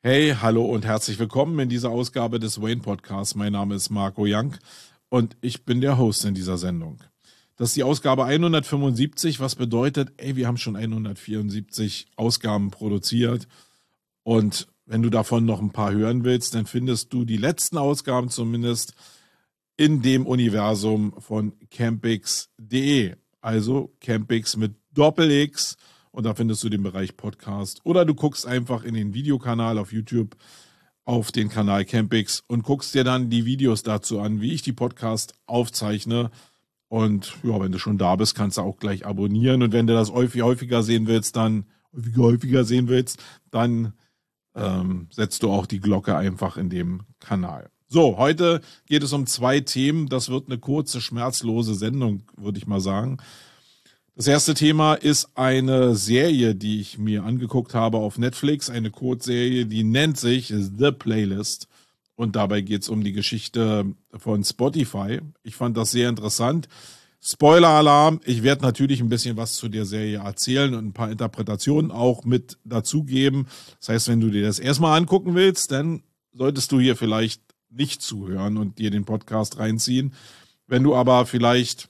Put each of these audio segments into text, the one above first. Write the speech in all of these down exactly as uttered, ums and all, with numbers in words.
Hey, hallo und herzlich willkommen in dieser Ausgabe des Wayne Podcasts. Mein Name ist Marco Young und ich bin der Host in dieser Sendung. Das ist die Ausgabe hundertfünfundsiebzig, was bedeutet, ey, wir haben schon hundertvierundsiebzig Ausgaben produziert und wenn du davon noch ein paar hören willst, dann findest du die letzten Ausgaben zumindest in dem Universum von campix punkt de, also Campix mit Doppel-X. Und da findest du den Bereich Podcast. Oder du guckst einfach in den Videokanal auf YouTube auf den Kanal Campix und guckst dir dann die Videos dazu an, wie ich die Podcast aufzeichne. Und ja, wenn du schon da bist, kannst du auch gleich abonnieren. Und wenn du das häufiger sehen willst, dann häufiger, häufiger sehen willst, dann ähm, setzt du auch die Glocke einfach in dem Kanal. So, heute geht es um zwei Themen. Das wird eine kurze, schmerzlose Sendung, würde ich mal sagen. Das erste Thema ist eine Serie, die ich mir angeguckt habe auf Netflix, eine Kurzserie, die nennt sich The Playlist und dabei geht es um die Geschichte von Spotify. Ich fand das sehr interessant. Spoiler-Alarm, ich werde natürlich ein bisschen was zu der Serie erzählen und ein paar Interpretationen auch mit dazugeben. Das heißt, wenn du dir das erstmal angucken willst, dann solltest du hier vielleicht nicht zuhören und dir den Podcast reinziehen. Wenn du aber vielleicht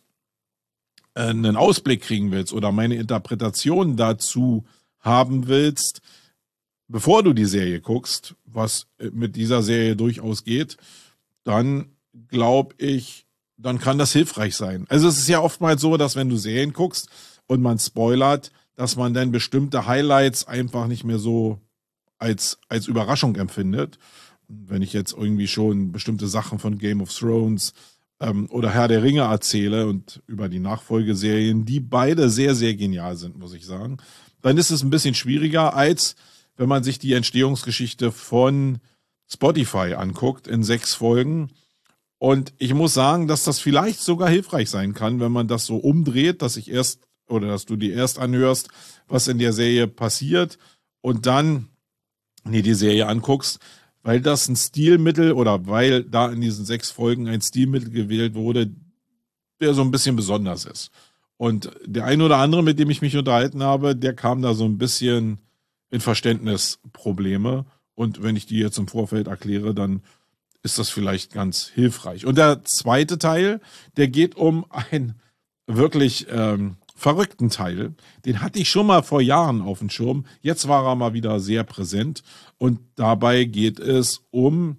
einen Ausblick kriegen willst oder meine Interpretation dazu haben willst, bevor du die Serie guckst, was mit dieser Serie durchaus geht, dann glaube ich, dann kann das hilfreich sein. Also es ist ja oftmals so, dass wenn du Serien guckst und man spoilert, dass man dann bestimmte Highlights einfach nicht mehr so als, als Überraschung empfindet. Wenn ich jetzt irgendwie schon bestimmte Sachen von Game of Thrones oder Herr der Ringe erzähle und über die Nachfolgeserien, die beide sehr, sehr genial sind, muss ich sagen, dann ist es ein bisschen schwieriger, als wenn man sich die Entstehungsgeschichte von Spotify anguckt in sechs Folgen. Und ich muss sagen, dass das vielleicht sogar hilfreich sein kann, wenn man das so umdreht, dass ich erst oder dass du dir erst anhörst, was in der Serie passiert und dann nee, die Serie anguckst, weil das ein Stilmittel oder weil da in diesen sechs Folgen ein Stilmittel gewählt wurde, der so ein bisschen besonders ist. Und der eine oder andere, mit dem ich mich unterhalten habe, der kam da so ein bisschen in Verständnisprobleme. Und wenn ich die jetzt im Vorfeld erkläre, dann ist das vielleicht ganz hilfreich. Und der zweite Teil, der geht um ein wirklich ähm, verrückten Teil. Den hatte ich schon mal vor Jahren auf dem Schirm. Jetzt war er mal wieder sehr präsent. Und dabei geht es um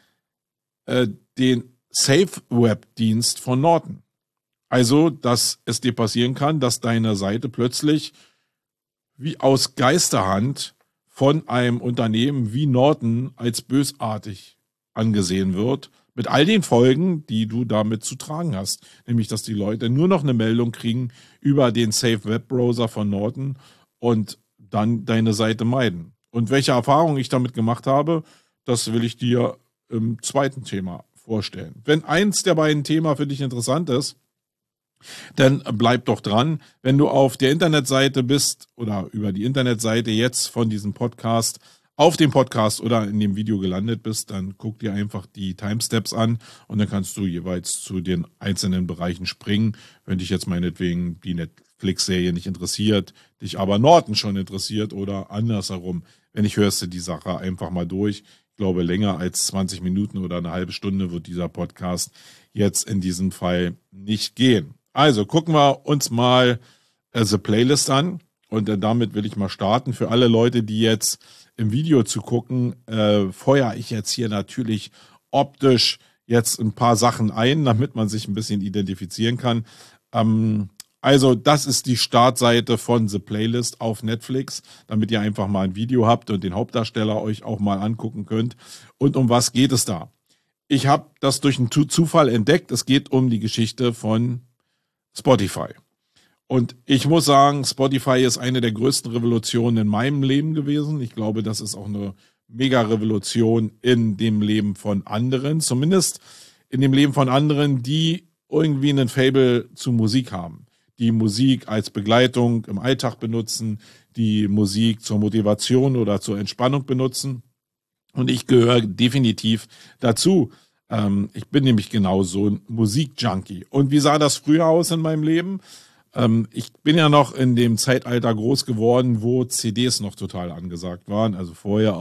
äh, den Safe-Web-Dienst von Norton. Also, dass es dir passieren kann, dass deine Seite plötzlich wie aus Geisterhand von einem Unternehmen wie Norton als bösartig angesehen wird. Mit all den Folgen, die du damit zu tragen hast. Nämlich, dass die Leute nur noch eine Meldung kriegen über den Safe-Web-Browser von Norton und dann deine Seite meiden. Und welche Erfahrungen ich damit gemacht habe, das will ich dir im zweiten Thema vorstellen. Wenn eins der beiden Themen für dich interessant ist, dann bleib doch dran. Wenn du auf der Internetseite bist oder über die Internetseite jetzt von diesem Podcast auf dem Podcast oder in dem Video gelandet bist, dann guck dir einfach die Timesteps an und dann kannst du jeweils zu den einzelnen Bereichen springen. Wenn dich jetzt meinetwegen die Netflix-Serie nicht interessiert, dich aber Norton schon interessiert oder andersherum, wenn nicht, hörst du die Sache einfach mal durch. Ich glaube, länger als zwanzig Minuten oder eine halbe Stunde wird dieser Podcast jetzt in diesem Fall nicht gehen. Also gucken wir uns mal äh, The Playlist an und äh, damit will ich mal starten. Für alle Leute, die jetzt im Video zu gucken, äh, feuere ich jetzt hier natürlich optisch jetzt ein paar Sachen ein, damit man sich ein bisschen identifizieren kann. Ähm, also das ist die Startseite von The Playlist auf Netflix, damit ihr einfach mal ein Video habt und den Hauptdarsteller euch auch mal angucken könnt. Und um was geht es da? Ich habe das durch einen Zufall entdeckt. Es geht um die Geschichte von Spotify. Und ich muss sagen, Spotify ist eine der größten Revolutionen in meinem Leben gewesen. Ich glaube, das ist auch eine Mega-Revolution in dem Leben von anderen. Zumindest in dem Leben von anderen, die irgendwie einen Faible zu Musik haben. Die Musik als Begleitung im Alltag benutzen, die Musik zur Motivation oder zur Entspannung benutzen. Und ich gehöre definitiv dazu. Ähm, ich bin nämlich genau so ein Musikjunkie. Und wie sah das früher aus in meinem Leben? Ähm, ich bin ja noch in dem Zeitalter groß geworden, wo C Ds noch total angesagt waren. Also vorher auch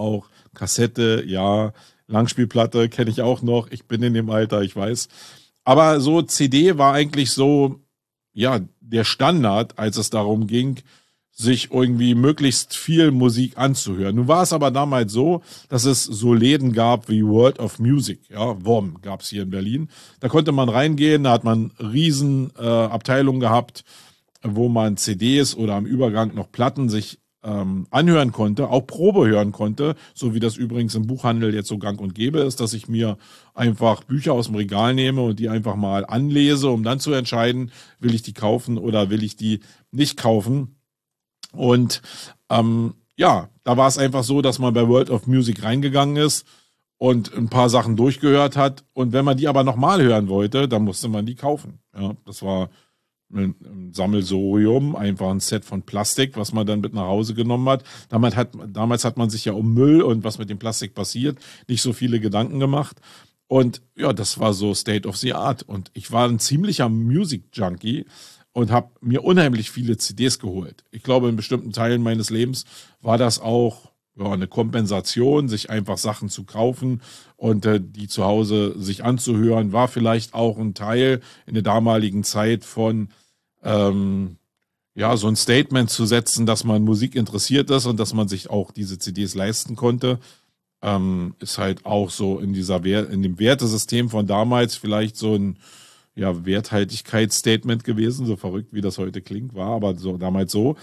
Kassette, ja, Langspielplatte kenne ich auch noch. Ich bin in dem Alter, ich weiß. Aber so C D war eigentlich so, ja, der Standard, als es darum ging, sich irgendwie möglichst viel Musik anzuhören. Nun war es aber damals so, dass es so Läden gab wie World of Music, ja, W O M gab es hier in Berlin. Da konnte man reingehen, da hat man riesen äh, Abteilungen gehabt, wo man C Ds oder am Übergang noch Platten sich ähm, anhören konnte, auch Probe hören konnte, so wie das übrigens im Buchhandel jetzt so gang und gäbe ist, dass ich mir einfach Bücher aus dem Regal nehme und die einfach mal anlese, um dann zu entscheiden, will ich die kaufen oder will ich die nicht kaufen. Und ähm, ja, da war es einfach so, dass man bei World of Music reingegangen ist und ein paar Sachen durchgehört hat. Und wenn man die aber nochmal hören wollte, dann musste man die kaufen. Ja, das war ein, ein Sammelsurium, einfach ein Set von Plastik, was man dann mit nach Hause genommen hat. Damals hat, damals hat man sich ja um Müll und was mit dem Plastik passiert, nicht so viele Gedanken gemacht. Und ja, das war so State of the Art. Und ich war ein ziemlicher Music-Junkie und habe mir unheimlich viele C Ds geholt. Ich glaube, in bestimmten Teilen meines Lebens war das auch ja, eine Kompensation, sich einfach Sachen zu kaufen und äh, die zu Hause sich anzuhören, war vielleicht auch ein Teil in der damaligen Zeit von ähm, ja, so ein Statement zu setzen, dass man Musik interessiert ist und dass man sich auch diese C Ds leisten konnte. Ähm, ist halt auch so in dieser Wer- in dem Wertesystem von damals vielleicht so ein ja, Werthaltigkeitsstatement gewesen, so verrückt wie das heute klingt, war aber so damals so.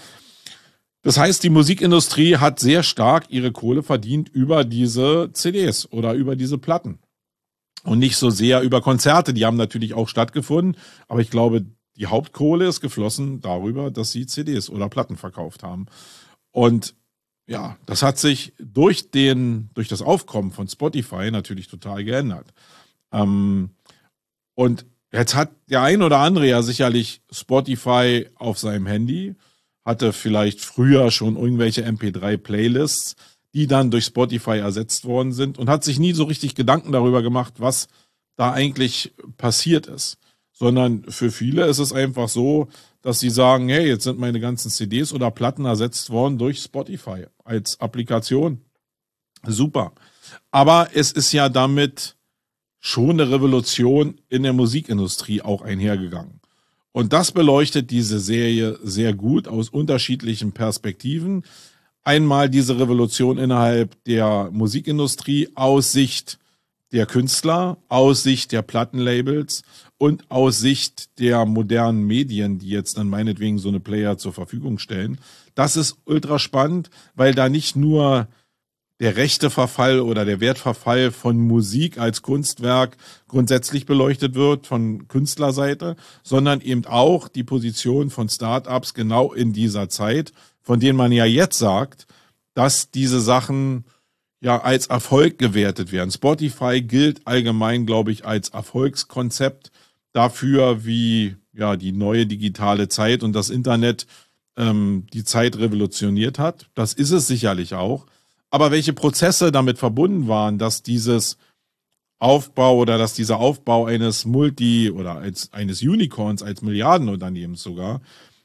Das heißt, die Musikindustrie hat sehr stark ihre Kohle verdient über diese C Ds oder über diese Platten und nicht so sehr über Konzerte. Die haben natürlich auch stattgefunden, aber ich glaube, die Hauptkohle ist geflossen darüber, dass sie C Ds oder Platten verkauft haben. Und ja, das hat sich durch den, durch das Aufkommen von Spotify natürlich total geändert. Ähm, und jetzt hat der ein oder andere ja sicherlich Spotify auf seinem Handy, hatte vielleicht früher schon irgendwelche M P drei Playlists, die dann durch Spotify ersetzt worden sind und hat sich nie so richtig Gedanken darüber gemacht, was da eigentlich passiert ist. Sondern für viele ist es einfach so, dass sie sagen, hey, jetzt sind meine ganzen C Ds oder Platten ersetzt worden durch Spotify als Applikation. Super. Aber es ist ja damit schon eine Revolution in der Musikindustrie auch einhergegangen. Und das beleuchtet diese Serie sehr gut aus unterschiedlichen Perspektiven. Einmal diese Revolution innerhalb der Musikindustrie aus Sicht der Künstler, aus Sicht der Plattenlabels und aus Sicht der modernen Medien, die jetzt dann meinetwegen so eine Player zur Verfügung stellen. Das ist ultra spannend, weil da nicht nur der Rechteverfall oder der Wertverfall von Musik als Kunstwerk grundsätzlich beleuchtet wird von Künstlerseite, sondern eben auch die Position von Startups genau in dieser Zeit, von denen man ja jetzt sagt, dass diese Sachen ja als Erfolg gewertet werden. Spotify gilt allgemein, glaube ich, als Erfolgskonzept dafür, wie ja die neue digitale Zeit und das Internet ähm, die Zeit revolutioniert hat. Das ist es sicherlich auch. Aber welche Prozesse damit verbunden waren, dass dieses Aufbau oder dass dieser Aufbau eines Multi- oder als, eines Unicorns, als Milliardenunternehmens sogar,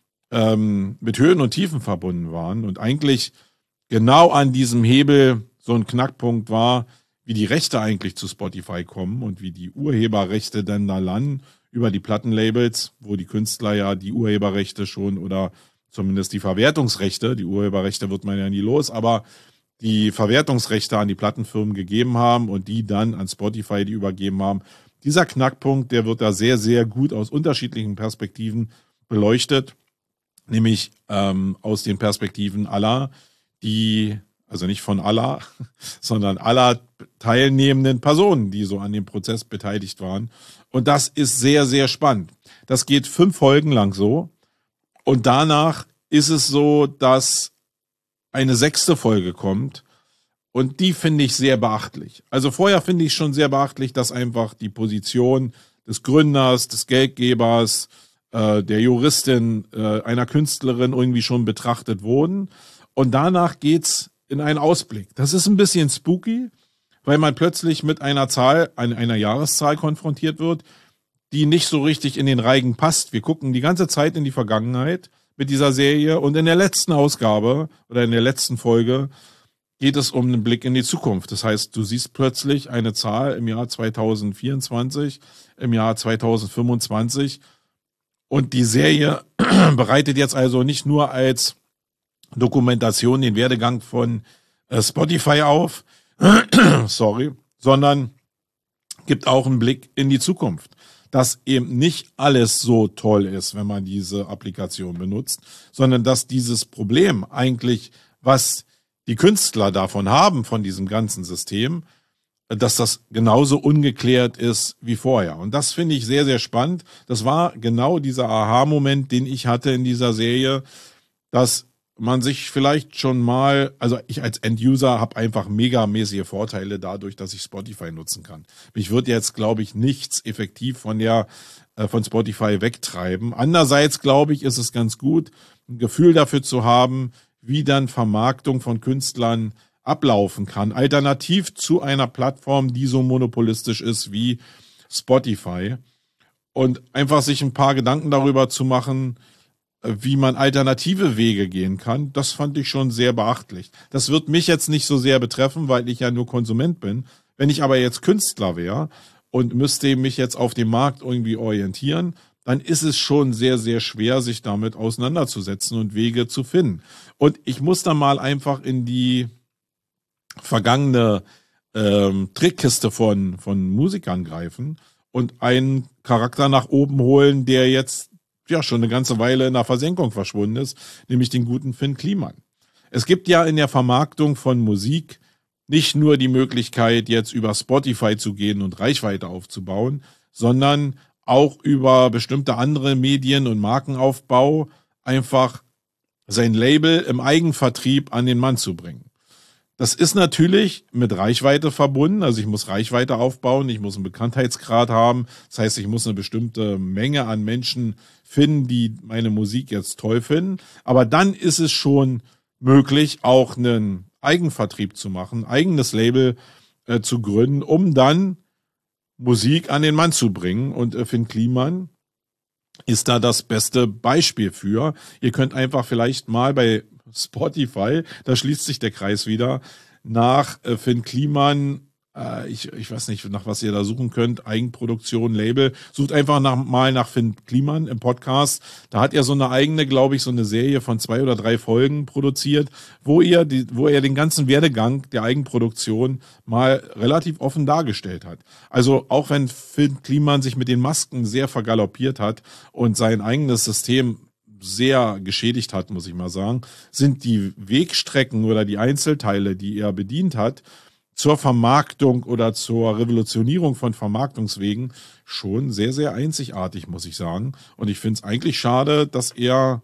ähm, mit Höhen und Tiefen verbunden waren und eigentlich genau an diesem Hebel so ein Knackpunkt war, wie die Rechte eigentlich zu Spotify kommen und wie die Urheberrechte dann da landen über die Plattenlabels, wo die Künstler ja die Urheberrechte schon oder zumindest die Verwertungsrechte, die Urheberrechte wird man ja nie los, aber die Verwertungsrechte an die Plattenfirmen gegeben haben und die dann an Spotify die übergeben haben. Dieser Knackpunkt, der wird da sehr, sehr gut aus unterschiedlichen Perspektiven beleuchtet, nämlich ähm, aus den Perspektiven aller, die, also nicht von aller, sondern aller teilnehmenden Personen, die so an dem Prozess beteiligt waren. Und das ist sehr, sehr spannend. Das geht fünf Folgen lang so. Und danach ist es so, dass eine sechste Folge kommt und die finde ich sehr beachtlich. Also vorher finde ich schon sehr beachtlich, dass einfach die Position des Gründers, des Geldgebers, äh, der Juristin, äh, einer Künstlerin irgendwie schon betrachtet wurden. Und danach geht's in einen Ausblick. Das ist ein bisschen spooky, weil man plötzlich mit einer Zahl, einer Jahreszahl konfrontiert wird, die nicht so richtig in den Reigen passt. Wir gucken die ganze Zeit in die Vergangenheit mit dieser Serie und in der letzten Ausgabe oder in der letzten Folge geht es um einen Blick in die Zukunft. Das heißt, du siehst plötzlich eine Zahl im Jahr zweitausendvierundzwanzig, im Jahr zweitausendfünfundzwanzig und die Serie bereitet jetzt also nicht nur als Dokumentation den Werdegang von äh, Spotify auf, sorry, sondern gibt auch einen Blick in die Zukunft, dass eben nicht alles so toll ist, wenn man diese Applikation benutzt, sondern dass dieses Problem eigentlich, was die Künstler davon haben, von diesem ganzen System, dass das genauso ungeklärt ist wie vorher. Und das finde ich sehr, sehr spannend. Das war genau dieser Aha-Moment, den ich hatte in dieser Serie, dass man sich vielleicht schon mal, also ich als End-User habe einfach megamäßige Vorteile dadurch, dass ich Spotify nutzen kann. Mich wird jetzt, glaube ich, nichts effektiv von der äh, von Spotify wegtreiben. Andererseits, glaube ich, ist es ganz gut, ein Gefühl dafür zu haben, wie dann Vermarktung von Künstlern ablaufen kann. Alternativ zu einer Plattform, die so monopolistisch ist wie Spotify. Und einfach sich ein paar Gedanken darüber zu machen, wie man alternative Wege gehen kann, das fand ich schon sehr beachtlich. Das wird mich jetzt nicht so sehr betreffen, weil ich ja nur Konsument bin. Wenn ich aber jetzt Künstler wäre und müsste mich jetzt auf dem Markt irgendwie orientieren, dann ist es schon sehr, sehr schwer, sich damit auseinanderzusetzen und Wege zu finden. Und ich muss da mal einfach in die vergangene ähm, Trickkiste von, von Musikern greifen und einen Charakter nach oben holen, der jetzt ja schon eine ganze Weile in der Versenkung verschwunden ist, nämlich den guten Finn Kliman. Es gibt ja in der Vermarktung von Musik nicht nur die Möglichkeit, jetzt über Spotify zu gehen und Reichweite aufzubauen, sondern auch über bestimmte andere Medien und Markenaufbau einfach sein Label im Eigenvertrieb an den Mann zu bringen. Das ist natürlich mit Reichweite verbunden, also ich muss Reichweite aufbauen, ich muss einen Bekanntheitsgrad haben, das heißt, ich muss eine bestimmte Menge an Menschen finden, die meine Musik jetzt toll finden, aber dann ist es schon möglich, auch einen Eigenvertrieb zu machen, ein eigenes Label äh, zu gründen, um dann Musik an den Mann zu bringen und äh, Finn Kliman ist da das beste Beispiel für. Ihr könnt einfach vielleicht mal bei Spotify, da schließt sich der Kreis wieder, nach äh, Finn Kliman, äh, ich, ich weiß nicht, nach was ihr da suchen könnt, Eigenproduktion, Label, sucht einfach nach, mal nach Finn Kliman im Podcast. Da hat er so eine eigene, glaube ich, so eine Serie von zwei oder drei Folgen produziert, wo ihr die, wo er den ganzen Werdegang der Eigenproduktion mal relativ offen dargestellt hat. Also auch wenn Finn Kliman sich mit den Masken sehr vergaloppiert hat und sein eigenes System sehr geschädigt hat, muss ich mal sagen, sind die Wegstrecken oder die Einzelteile, die er bedient hat, zur Vermarktung oder zur Revolutionierung von Vermarktungswegen schon sehr, sehr einzigartig, muss ich sagen. Und ich finde es eigentlich schade, dass er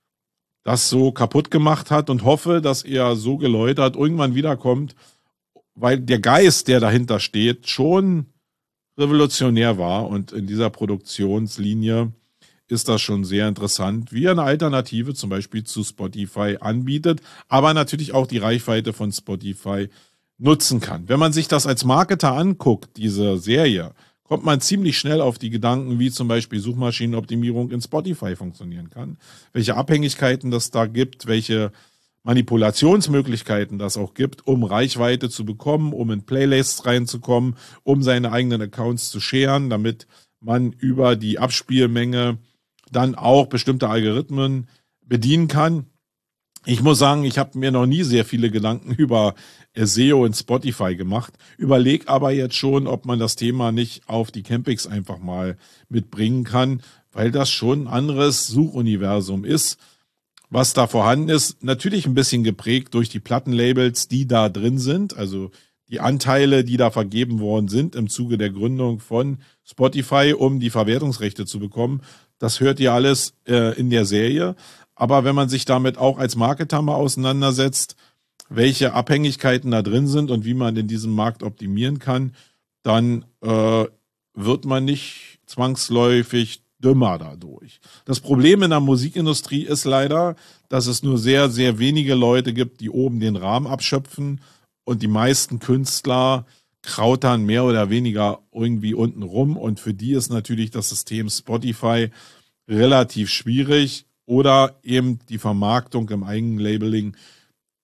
das so kaputt gemacht hat und hoffe, dass er so geläutert irgendwann wiederkommt, weil der Geist, der dahinter steht, schon revolutionär war und in dieser Produktionslinie ist das schon sehr interessant, wie er eine Alternative zum Beispiel zu Spotify anbietet, aber natürlich auch die Reichweite von Spotify nutzen kann. Wenn man sich das als Marketer anguckt, diese Serie, kommt man ziemlich schnell auf die Gedanken, wie zum Beispiel Suchmaschinenoptimierung in Spotify funktionieren kann, welche Abhängigkeiten das da gibt, welche Manipulationsmöglichkeiten das auch gibt, um Reichweite zu bekommen, um in Playlists reinzukommen, um seine eigenen Accounts zu sharen, damit man über die Abspielmenge dann auch bestimmte Algorithmen bedienen kann. Ich muss sagen, ich habe mir noch nie sehr viele Gedanken über S E O in Spotify gemacht, überleg aber jetzt schon, ob man das Thema nicht auf die Campings einfach mal mitbringen kann, weil das schon ein anderes Suchuniversum ist, was da vorhanden ist. Natürlich ein bisschen geprägt durch die Plattenlabels, die da drin sind, also die Anteile, die da vergeben worden sind im Zuge der Gründung von Spotify, um die Verwertungsrechte zu bekommen. Das hört ihr alles äh, in der Serie. Aber wenn man sich damit auch als Marketer mal auseinandersetzt, welche Abhängigkeiten da drin sind und wie man in diesem Markt optimieren kann, dann äh, wird man nicht zwangsläufig dümmer dadurch. Das Problem in der Musikindustrie ist leider, dass es nur sehr, sehr wenige Leute gibt, die oben den Rahmen abschöpfen und die meisten Künstler krautern mehr oder weniger irgendwie unten rum und für die ist natürlich das System Spotify relativ schwierig oder eben die Vermarktung im Eigenlabeling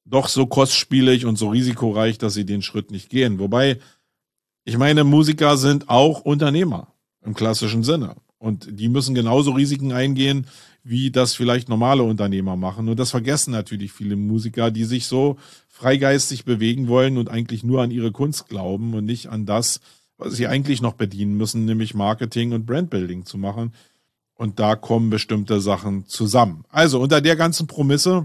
doch so kostspielig und so risikoreich, dass sie den Schritt nicht gehen. Wobei, ich meine, Musiker sind auch Unternehmer im klassischen Sinne. Und die müssen genauso Risiken eingehen, wie das vielleicht normale Unternehmer machen. Und das vergessen natürlich viele Musiker, die sich so freigeistig bewegen wollen und eigentlich nur an ihre Kunst glauben und nicht an das, was sie eigentlich noch bedienen müssen, nämlich Marketing und Brandbuilding zu machen. Und da kommen bestimmte Sachen zusammen. Also unter der ganzen Prämisse,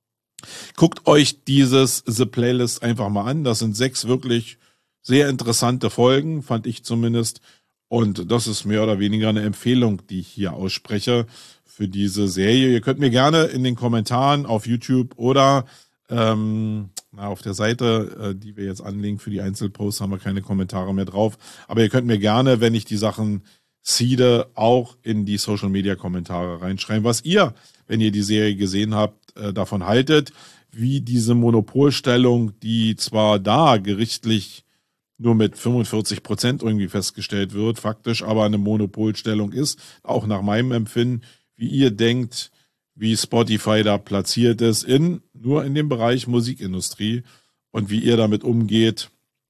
guckt euch dieses The Playlist einfach mal an. Das sind sechs wirklich sehr interessante Folgen, fand ich zumindest. Und das ist mehr oder weniger eine Empfehlung, die ich hier ausspreche für diese Serie. Ihr könnt mir gerne in den Kommentaren auf YouTube oder ähm, na, auf der Seite, äh, die wir jetzt anlegen für die Einzelposts, haben wir keine Kommentare mehr drauf. Aber ihr könnt mir gerne, wenn ich die Sachen seede, auch in die Social-Media-Kommentare reinschreiben, was ihr, wenn ihr die Serie gesehen habt, äh, davon haltet, wie diese Monopolstellung, die zwar da gerichtlich nur mit fünfundvierzig Prozent irgendwie festgestellt wird, faktisch aber eine Monopolstellung ist, auch nach meinem Empfinden, wie ihr denkt, wie Spotify da platziert ist, in nur in dem Bereich Musikindustrie und wie ihr damit umgeht,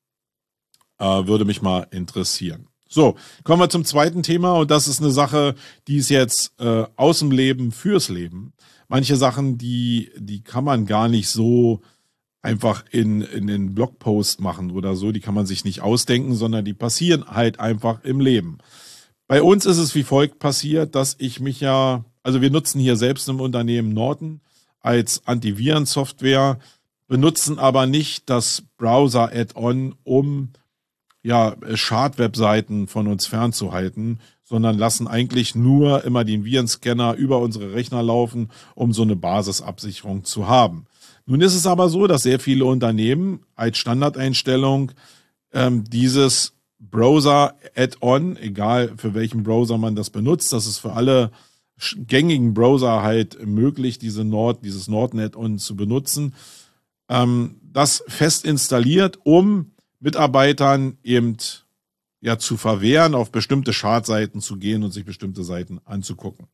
äh, würde mich mal interessieren. So, kommen wir zum zweiten Thema und das ist eine Sache, die ist jetzt äh, aus dem Leben fürs Leben. Manche Sachen, die, die kann man gar nicht so einfach in, in den Blogpost machen oder so, die kann man sich nicht ausdenken, sondern die passieren halt einfach im Leben. Bei uns ist es wie folgt passiert, dass ich mich ja, also wir nutzen hier selbst im Unternehmen Norton als Antivirensoftware, benutzen aber nicht das Browser-Add-on, um ja, Schad-Webseiten von uns fernzuhalten, sondern lassen eigentlich nur immer den Virenscanner über unsere Rechner laufen, um so eine Basisabsicherung zu haben. Nun ist es aber so, dass sehr viele Unternehmen als Standardeinstellung ähm, dieses Browser-Add-on, egal für welchen Browser man das benutzt, das ist für alle gängigen Browser halt möglich, diese Nord, dieses Norton-Add-on zu benutzen, ähm, das fest installiert, um Mitarbeitern eben ja zu verwehren, auf bestimmte Schadseiten zu gehen und sich bestimmte Seiten anzugucken.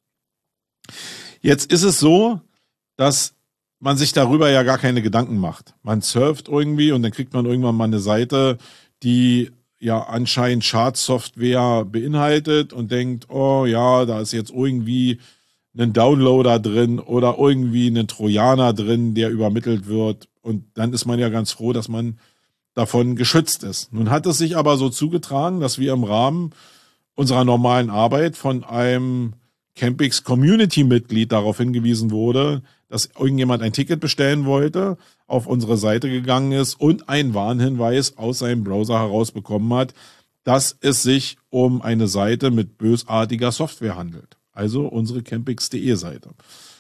Jetzt ist es so, dass man sich darüber ja gar keine Gedanken macht. Man surft irgendwie und dann kriegt man irgendwann mal eine Seite, die ja anscheinend Schadsoftware beinhaltet und denkt, oh ja, da ist jetzt irgendwie ein Downloader drin oder irgendwie ein Trojaner drin, der übermittelt wird. Und dann ist man ja ganz froh, dass man davon geschützt ist. Nun hat es sich aber so zugetragen, dass wir im Rahmen unserer normalen Arbeit von einem Campix Community-Mitglied darauf hingewiesen wurde, dass irgendjemand ein Ticket bestellen wollte, auf unsere Seite gegangen ist und einen Warnhinweis aus seinem Browser herausbekommen hat, dass es sich um eine Seite mit bösartiger Software handelt. Also unsere campix punkt de Seite.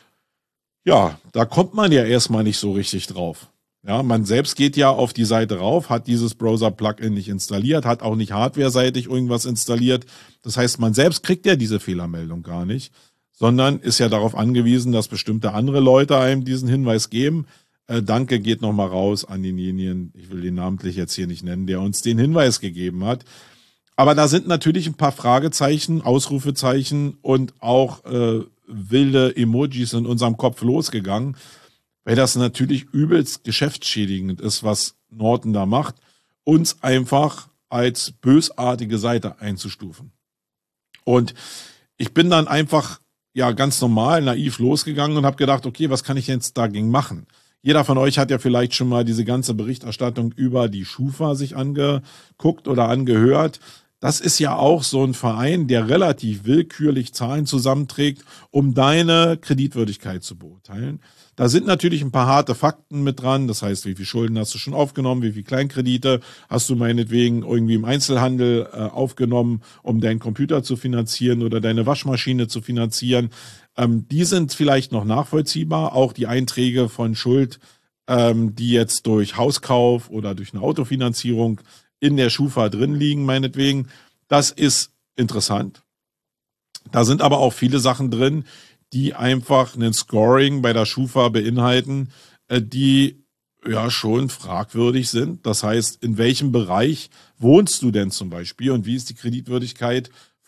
Ja, da kommt man ja erstmal nicht so richtig drauf. Ja, man selbst geht ja auf die Seite rauf, hat dieses Browser-Plugin nicht installiert, hat auch nicht hardwareseitig irgendwas installiert. Das heißt, man selbst kriegt ja diese Fehlermeldung gar nicht, sondern ist ja darauf angewiesen, dass bestimmte andere Leute einem diesen Hinweis geben. Äh, danke geht nochmal raus an denjenigen, ich will den namentlich jetzt hier nicht nennen, der uns den Hinweis gegeben hat. Aber da sind natürlich ein paar Fragezeichen, Ausrufezeichen und auch äh, wilde Emojis in unserem Kopf losgegangen, weil das natürlich übelst geschäftsschädigend ist, was Norton da macht, uns einfach als bösartige Seite einzustufen. Und ich bin dann einfach ja ganz normal, naiv losgegangen und habe gedacht, okay, was kann ich jetzt dagegen machen? Jeder von euch hat ja vielleicht schon mal diese ganze Berichterstattung über die Schufa sich angeguckt oder angehört. Das ist ja auch so ein Verein, der relativ willkürlich Zahlen zusammenträgt, um deine Kreditwürdigkeit zu beurteilen. Da sind natürlich ein paar harte Fakten mit dran. Das heißt, wie viel Schulden hast du schon aufgenommen, wie viel Kleinkredite hast du meinetwegen irgendwie im Einzelhandel äh, aufgenommen, um deinen Computer zu finanzieren oder deine Waschmaschine zu finanzieren. Ähm, die sind vielleicht noch nachvollziehbar. Auch die Einträge von Schuld, ähm, die jetzt durch Hauskauf oder durch eine Autofinanzierung in der Schufa drin liegen, meinetwegen. Das ist interessant. Da sind aber auch viele Sachen drin, die einfach einen Scoring bei der Schufa beinhalten, die ja schon fragwürdig sind. Das heißt, in welchem Bereich wohnst du denn zum Beispiel und wie ist die Kreditwürdigkeit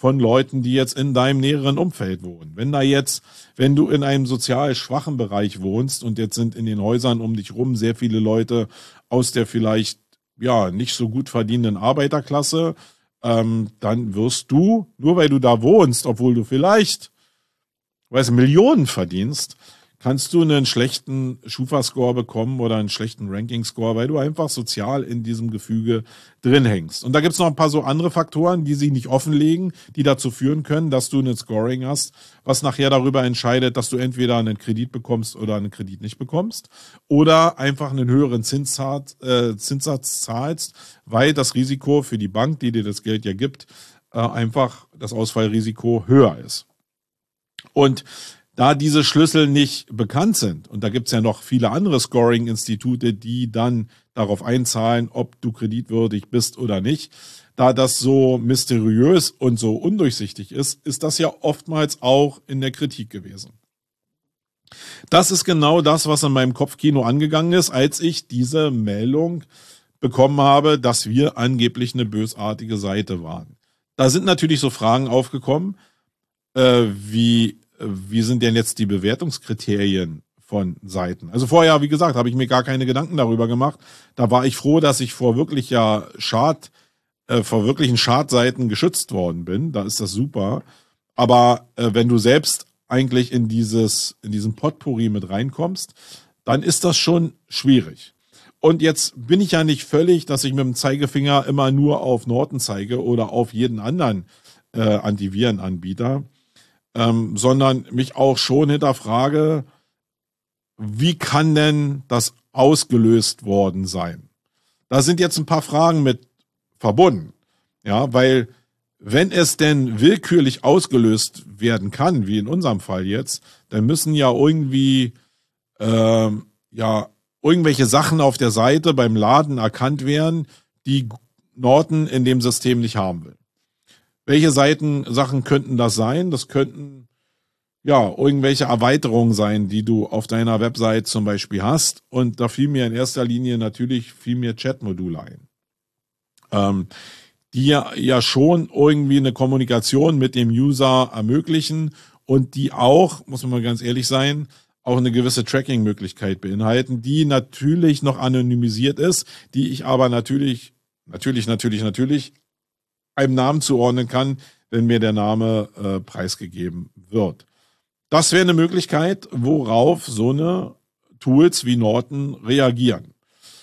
von Leuten, die jetzt in deinem näheren Umfeld wohnen. Wenn da jetzt, wenn du in einem sozial schwachen Bereich wohnst und jetzt sind in den Häusern um dich rum sehr viele Leute aus der vielleicht ja nicht so gut verdienenden Arbeiterklasse, ähm, dann wirst du, nur weil du da wohnst, obwohl du vielleicht, weißt du, Millionen verdienst, kannst du einen schlechten Schufa-Score bekommen oder einen schlechten Ranking-Score, weil du einfach sozial in diesem Gefüge drin hängst. Und da gibt es noch ein paar so andere Faktoren, die sich nicht offenlegen, die dazu führen können, dass du ein Scoring hast, was nachher darüber entscheidet, dass du entweder einen Kredit bekommst oder einen Kredit nicht bekommst oder einfach einen höheren Zinssatz, äh, Zinssatz zahlst, weil das Risiko für die Bank, die dir das Geld ja gibt, äh, einfach das Ausfallrisiko höher ist. Und da diese Schlüssel nicht bekannt sind, und da gibt es ja noch viele andere Scoring-Institute, die dann darauf einzahlen, ob du kreditwürdig bist oder nicht, da das so mysteriös und so undurchsichtig ist, ist das ja oftmals auch in der Kritik gewesen. Das ist genau das, was in meinem Kopfkino angegangen ist, als ich diese Meldung bekommen habe, dass wir angeblich eine bösartige Seite waren. Da sind natürlich so Fragen aufgekommen, äh, wie wie sind denn jetzt die Bewertungskriterien von Seiten? Also vorher, wie gesagt, habe ich mir gar keine Gedanken darüber gemacht. Da war ich froh, dass ich vor wirklich ja Schad, äh, vor wirklichen Schadseiten geschützt worden bin. Da ist das super. Aber äh, wenn du selbst eigentlich in dieses, in diesen Potpourri mit reinkommst, dann ist das schon schwierig. Und jetzt bin ich ja nicht völlig, dass ich mit dem Zeigefinger immer nur auf Norton zeige oder auf jeden anderen äh, Antivirenanbieter. Ähm, sondern mich auch schon hinterfrage, wie kann denn das ausgelöst worden sein? Da sind jetzt ein paar Fragen mit verbunden, ja, weil wenn es denn willkürlich ausgelöst werden kann, wie in unserem Fall jetzt, dann müssen ja irgendwie ähm, ja irgendwelche Sachen auf der Seite beim Laden erkannt werden, die Norton in dem System nicht haben will. Welche Seiten, Sachen könnten das sein? Das könnten ja irgendwelche Erweiterungen sein, die du auf deiner Website zum Beispiel hast. Und da fiel mir in erster Linie natürlich viel mehr Chat-Module ein, ähm, die ja, ja schon irgendwie eine Kommunikation mit dem User ermöglichen und die auch, muss man mal ganz ehrlich sein, auch eine gewisse Tracking-Möglichkeit beinhalten, die natürlich noch anonymisiert ist, die ich aber natürlich, natürlich, natürlich, natürlich einem Namen zuordnen kann, wenn mir der Name äh, preisgegeben wird. Das wäre eine Möglichkeit, worauf so eine Tools wie Norton reagieren.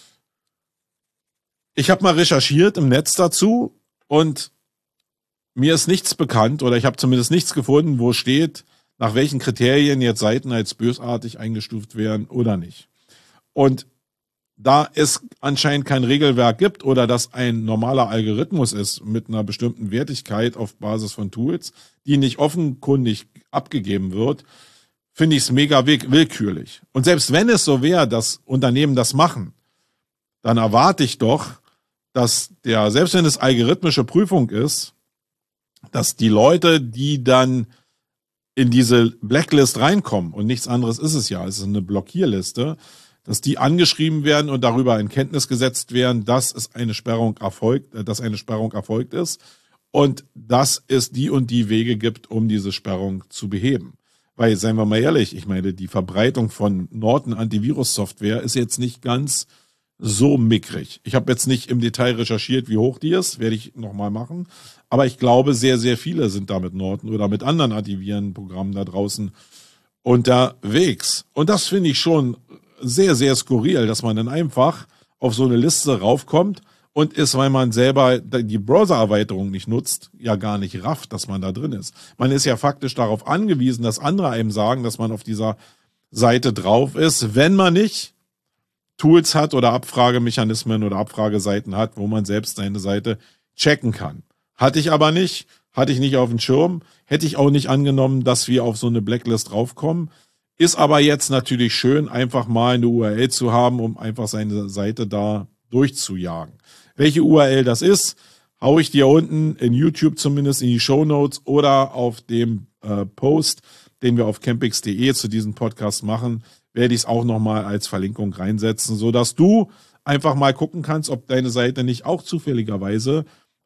Ich habe mal recherchiert im Netz dazu und mir ist nichts bekannt oder ich habe zumindest nichts gefunden, wo steht, nach welchen Kriterien jetzt Seiten als bösartig eingestuft werden oder nicht. Und da es anscheinend kein Regelwerk gibt oder das ein normaler Algorithmus ist mit einer bestimmten Wertigkeit auf Basis von Tools, die nicht offenkundig abgegeben wird, finde ich es mega willkürlich. Und selbst wenn es so wäre, dass Unternehmen das machen, dann erwarte ich doch, dass der, selbst wenn es algorithmische Prüfung ist, dass die Leute, die dann in diese Blacklist reinkommen, und nichts anderes ist es ja, es ist eine Blockierliste, dass die angeschrieben werden und darüber in Kenntnis gesetzt werden, dass es eine Sperrung erfolgt, dass eine Sperrung erfolgt ist und dass es die und die Wege gibt, um diese Sperrung zu beheben. Weil, seien wir mal ehrlich, ich meine, die Verbreitung von Norton Antivirus-Software ist jetzt nicht ganz so mickrig. Ich habe jetzt nicht im Detail recherchiert, wie hoch die ist, werde ich nochmal machen. Aber ich glaube, sehr, sehr viele sind da mit Norton oder mit anderen Antivirenprogrammen da draußen unterwegs. Und das finde ich schon sehr, sehr skurril, dass man dann einfach auf so eine Liste raufkommt und ist, weil man selber die Browser-Erweiterung nicht nutzt, ja gar nicht rafft, dass man da drin ist. Man ist ja faktisch darauf angewiesen, dass andere einem sagen, dass man auf dieser Seite drauf ist, wenn man nicht Tools hat oder Abfragemechanismen oder Abfrageseiten hat, wo man selbst seine Seite checken kann. Hatte ich aber nicht, hatte ich nicht auf dem Schirm, hätte ich auch nicht angenommen, dass wir auf so eine Blacklist raufkommen. Ist aber jetzt natürlich schön, einfach mal eine U R L zu haben, um einfach seine Seite da durchzujagen. Welche U R L das ist, haue ich dir unten in YouTube zumindest in die Shownotes oder auf dem äh, Post, den wir auf campix punkt de zu diesem Podcast machen, werde ich es auch nochmal als Verlinkung reinsetzen, sodass du einfach mal gucken kannst, ob deine Seite nicht auch zufälligerweise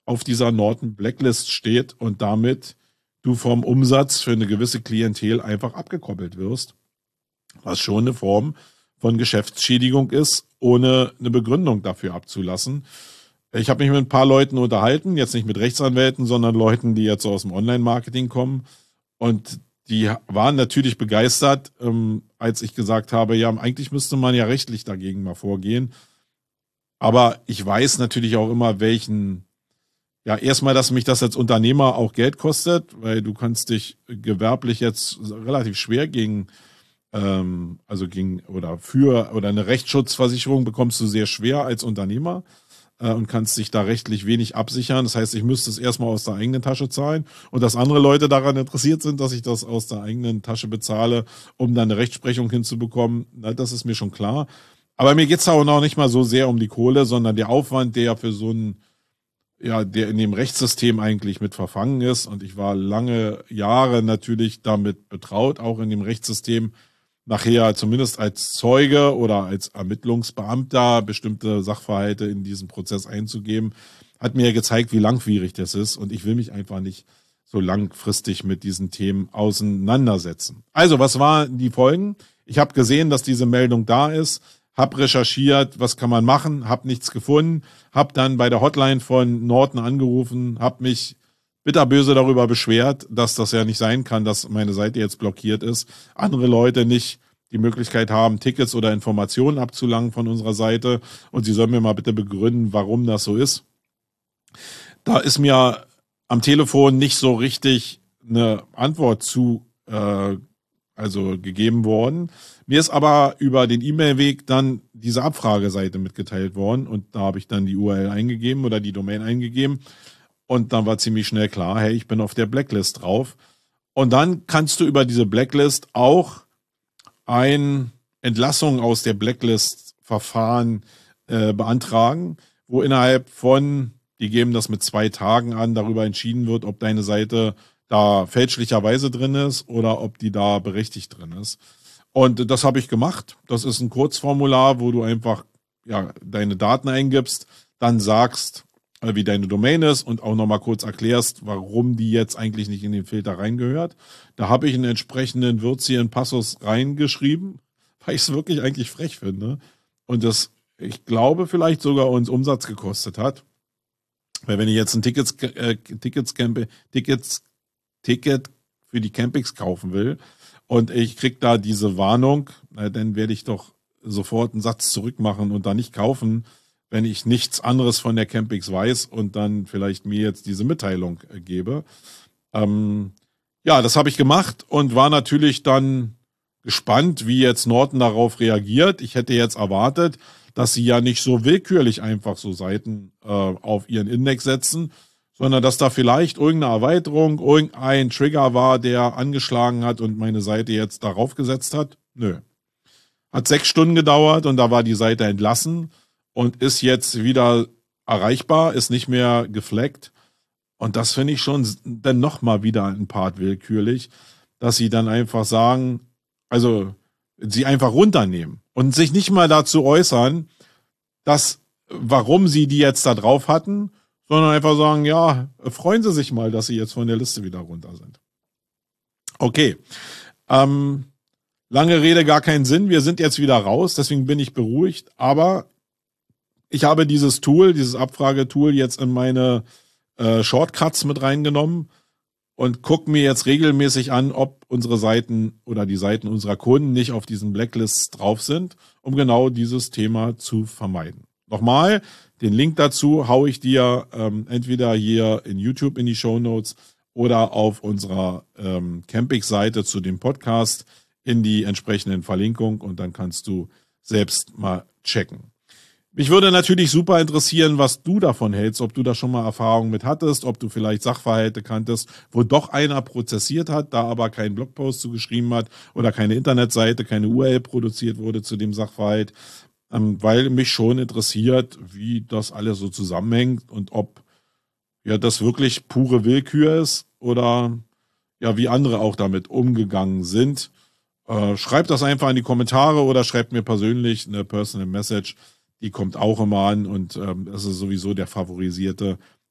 auf dieser Norton Blacklist steht und damit du vom Umsatz für eine gewisse Klientel einfach abgekoppelt wirst, was schon eine Form von Geschäftsschädigung ist, ohne eine Begründung dafür abzulassen. Ich habe mich mit ein paar Leuten unterhalten, jetzt nicht mit Rechtsanwälten, sondern Leuten, die jetzt so aus dem Online-Marketing kommen, und die waren natürlich begeistert, ähm, als ich gesagt habe, ja, eigentlich müsste man ja rechtlich dagegen mal vorgehen. Aber ich weiß natürlich auch immer, welchen, ja, erstmal, dass mich das als Unternehmer auch Geld kostet, weil du kannst dich gewerblich jetzt relativ schwer gegen, ähm, also gegen, oder für, oder eine Rechtsschutzversicherung bekommst du sehr schwer als Unternehmer äh, und kannst dich da rechtlich wenig absichern. Das heißt, ich müsste es erstmal aus der eigenen Tasche zahlen, und dass andere Leute daran interessiert sind, dass ich das aus der eigenen Tasche bezahle, um dann eine Rechtsprechung hinzubekommen, na, das ist mir schon klar. Aber mir geht's auch noch nicht mal so sehr um die Kohle, sondern der Aufwand, der für so ein, ja, der in dem Rechtssystem eigentlich mit verfangen ist. Und ich war lange Jahre natürlich damit betraut, auch in dem Rechtssystem nachher zumindest als Zeuge oder als Ermittlungsbeamter bestimmte Sachverhalte in diesen Prozess einzugeben, hat mir gezeigt, wie langwierig das ist. Und ich will mich einfach nicht so langfristig mit diesen Themen auseinandersetzen. Also, was waren die Folgen? Ich habe gesehen, dass diese Meldung da ist, habe recherchiert, was kann man machen, habe nichts gefunden, habe dann bei der Hotline von Norton angerufen, habe mich bitterböse darüber beschwert, dass das ja nicht sein kann, dass meine Seite jetzt blockiert ist, andere Leute nicht die Möglichkeit haben, Tickets oder Informationen abzulangen von unserer Seite, und sie sollen mir mal bitte begründen, warum das so ist. Da ist mir am Telefon nicht so richtig eine Antwort zu äh, also gegeben worden. Mir ist aber über den E-Mail-Weg dann diese Abfrageseite mitgeteilt worden, und da habe ich dann die U R L eingegeben oder die Domain eingegeben, und dann war ziemlich schnell klar, hey, ich bin auf der Blacklist drauf. Und dann kannst du über diese Blacklist auch ein Entlassung aus der Blacklist-Verfahren äh, beantragen, wo innerhalb von, die geben das mit zwei Tagen an, darüber entschieden wird, ob deine Seite da fälschlicherweise drin ist oder ob die da berechtigt drin ist. Und das habe ich gemacht. Das ist ein Kurzformular, wo du einfach ja deine Daten eingibst, dann sagst, wie deine Domain ist, und auch nochmal kurz erklärst, warum die jetzt eigentlich nicht in den Filter reingehört. Da habe ich einen entsprechenden würzigen Passus reingeschrieben, weil ich es wirklich eigentlich frech finde. Und das, ich glaube, vielleicht sogar uns Umsatz gekostet hat. Weil wenn ich jetzt ein Tickets, äh, Tickets, Camp, Tickets, Ticket für die Campings kaufen will und ich krieg da diese Warnung, na, dann werde ich doch sofort einen Satz zurückmachen und da nicht kaufen, wenn ich nichts anderes von der Campings weiß und dann vielleicht mir jetzt diese Mitteilung äh, gebe. Ähm, ja, das habe ich gemacht und war natürlich dann gespannt, wie jetzt Norton darauf reagiert. Ich hätte jetzt erwartet, dass sie ja nicht so willkürlich einfach so Seiten äh, auf ihren Index setzen, sondern dass da vielleicht irgendeine Erweiterung, irgendein Trigger war, der angeschlagen hat und meine Seite jetzt darauf gesetzt hat. Nö. Hat sechs Stunden gedauert und da war die Seite entlassen und ist jetzt wieder erreichbar, ist nicht mehr gefleckt. Und das finde ich schon dann nochmal wieder ein Part willkürlich, dass sie dann einfach sagen, also sie einfach runternehmen und sich nicht mal dazu äußern, dass, warum sie die jetzt da drauf hatten, sondern einfach sagen, ja, freuen Sie sich mal, dass Sie jetzt von der Liste wieder runter sind. Okay, ähm, lange Rede, gar keinen Sinn. Wir sind jetzt wieder raus, deswegen bin ich beruhigt. Aber ich habe dieses Tool, dieses Abfragetool jetzt in meine äh, Shortcuts mit reingenommen und gucke mir jetzt regelmäßig an, ob unsere Seiten oder die Seiten unserer Kunden nicht auf diesen Blacklists drauf sind, um genau dieses Thema zu vermeiden. Nochmal, den Link dazu haue ich dir ähm, entweder hier in YouTube in die Shownotes oder auf unserer ähm, Campix-Seite zu dem Podcast in die entsprechenden Verlinkungen, und dann kannst du selbst mal checken. Mich würde natürlich super interessieren, was du davon hältst, ob du da schon mal Erfahrungen mit hattest, ob du vielleicht Sachverhalte kanntest, wo doch einer prozessiert hat, da aber keinen Blogpost zu geschrieben hat oder keine Internetseite, keine U R L produziert wurde zu dem Sachverhalt, ähm, weil mich schon interessiert, wie das alles so zusammenhängt und ob ja das wirklich pure Willkür ist oder ja wie andere auch damit umgegangen sind. Äh, schreibt das einfach in die Kommentare oder schreibt mir persönlich eine Personal Message. Die kommt auch immer an und ähm, das ist sowieso der favorisierte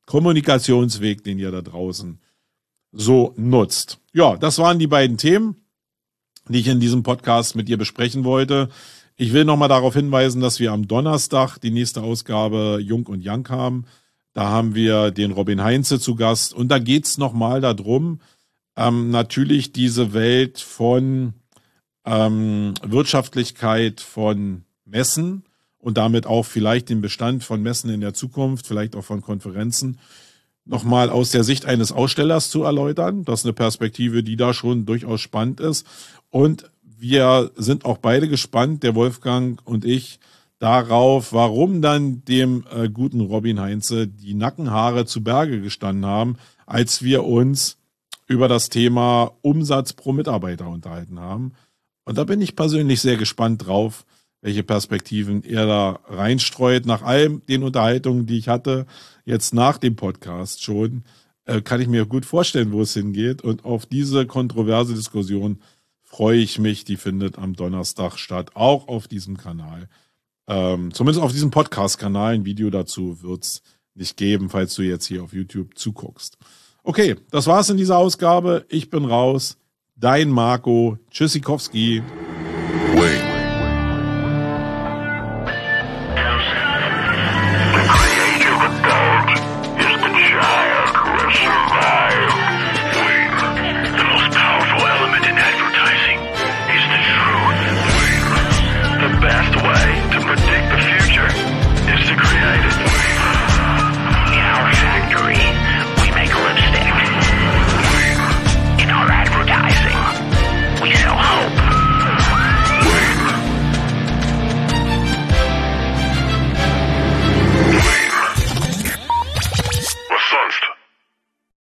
Kommunikationsweg, den ihr da draußen so nutzt. Ja, das waren die beiden Themen, die ich in diesem Podcast mit dir besprechen wollte. Ich will nochmal darauf hinweisen, dass wir am Donnerstag die nächste Ausgabe Jung und Young haben. Da haben wir den Robin Heinze zu Gast und da geht es nochmal darum, ähm, natürlich diese Welt von ähm, Wirtschaftlichkeit von Messen und damit auch vielleicht den Bestand von Messen in der Zukunft, vielleicht auch von Konferenzen, nochmal aus der Sicht eines Ausstellers zu erläutern. Das ist eine Perspektive, die da schon durchaus spannend ist. Und wir sind auch beide gespannt, der Wolfgang und ich, darauf, warum dann dem äh, guten Robin Heinze die Nackenhaare zu Berge gestanden haben, als wir uns über das Thema Umsatz pro Mitarbeiter unterhalten haben. Und da bin ich persönlich sehr gespannt drauf, welche Perspektiven er da reinstreut. Nach all den Unterhaltungen, die ich hatte, jetzt nach dem Podcast schon, äh, kann ich mir gut vorstellen, wo es hingeht. Und auf diese kontroverse Diskussion freue ich mich. Die findet am Donnerstag statt, auch auf diesem Kanal. Ähm, zumindest auf diesem Podcast-Kanal. Ein Video dazu wird es nicht geben, falls du jetzt hier auf YouTube zuguckst. Okay, das war's in dieser Ausgabe. Ich bin raus. Dein Marco. Tschüssikowski. Wait.